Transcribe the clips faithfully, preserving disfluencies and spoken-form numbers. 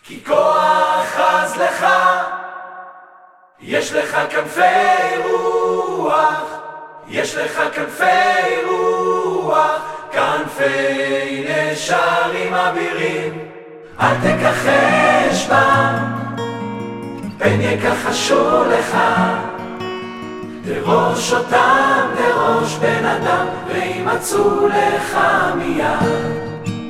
כי כוח עז לך, יש לך כנפי רוח, יש לך כנפי רוח, כנפי נשרים אבירים, אל תכחש בם, פן יכחשו לך, תראש אותם, תראש בן אדם, וימצאו לך מיד.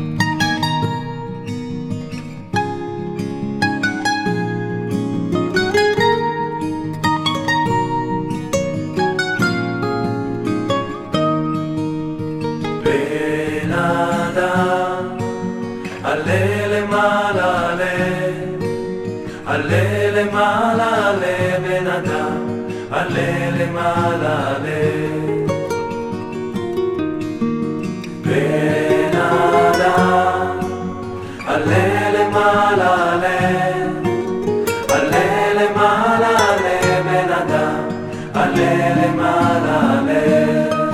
בן אדם, עלה למעלה, עלה, עלה למעלה, עלה בן אדם, עלה למעלה, עלה. בן אדם, עלה למעלה, עלה, עלה למעלה, עלה בן אדם, עלה למעלה, עלה.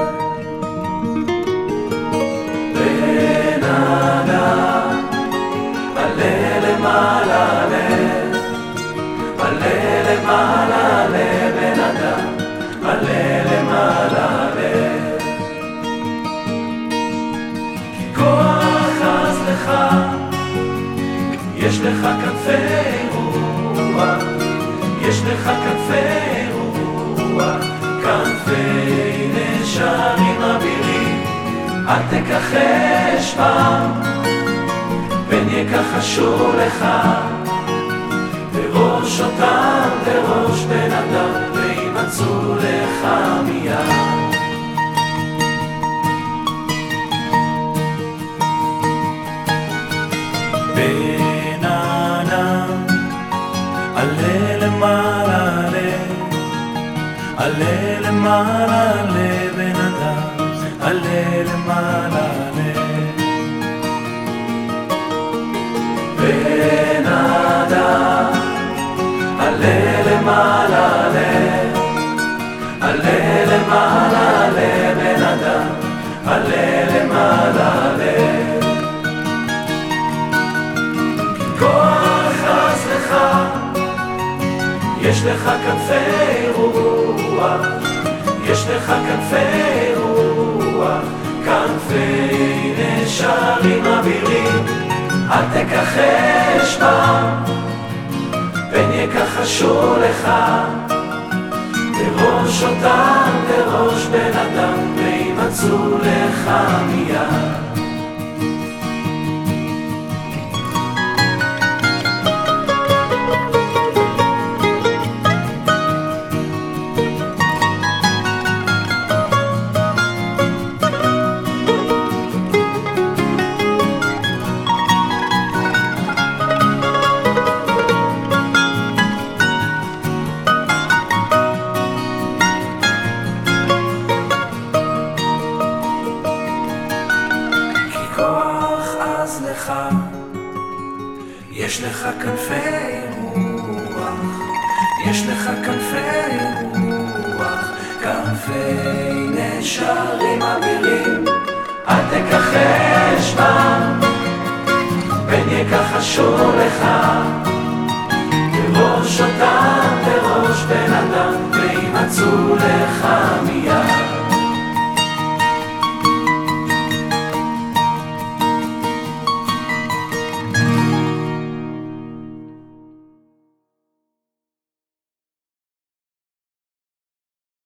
בן אדם, עלה למעלה, עלה, עלה למעלה, עלה בן אדם, עלה למעלה, עלה. כי כוח עז לך, יש לך כנפי רוח, יש לך כנפי רוח, כנפי נשרים אבירים, אל תכחש בם, פן יכחשו לך, תראש אותם, תראש בן אדם, וימצאו לך מיד. בן אדם, עלה למעלה, עלה, עלה למעלה, עלה בן אדם, עלה למעלה, עלה. בן אדם, עלה למעלה, עלה, עלה למעלה, עלה בן אדם, עלה למעלה, עלה. כוח עז לך, יש לך כנפי רוח, יש לך כנפי רוח, כנפי נשרים אבירים, אל תכחש בם, פן יכחשו לך, תראש אותם, תראש בן אדם, וימצאו לך מיד. לך, יש לך כנפי רוח, יש לך כנפי רוח, כנפי נשרים אבירים, אל תכחש בם, פן יכחשו לך, תראש אותם, תראש בן אדם, וימצאו לך מיד.